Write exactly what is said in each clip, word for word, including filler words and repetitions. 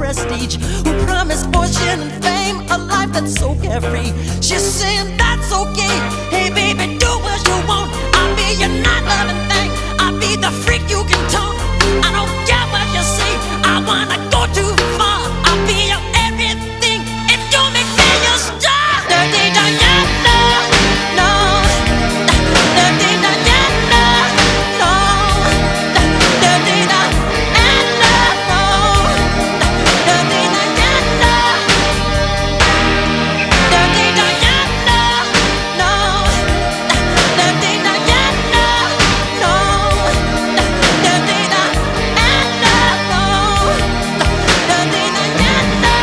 prestige, who promised fortune and fame, a life that's so carefree. She's saying that's okay. Hey baby, do what you want. I'll be your night loving thing. I'll be the freak you can taunt. I don't care what you say. I wanna go too far. I'll be your everything if you make me your star. Dirty Diana, no. Dirty Diana, no. Dirty Diana, no. Dirty Diana. Dirty Diana, no. Dirty Diana, no. Dirty Diana, no. Dirty Diana.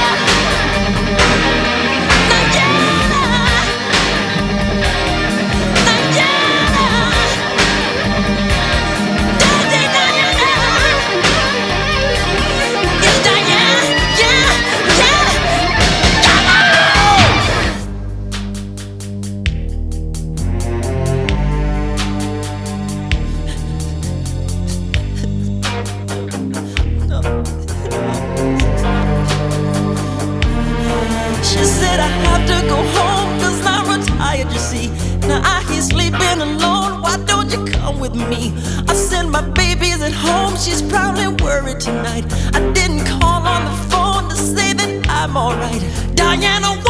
She said I have to go home cause I'm retired, you see. Now I hear sleeping alone, why don't you come with me? I said my baby's at home, she's probably worried tonight. I didn't call on the phone to say that I'm alright. Diana,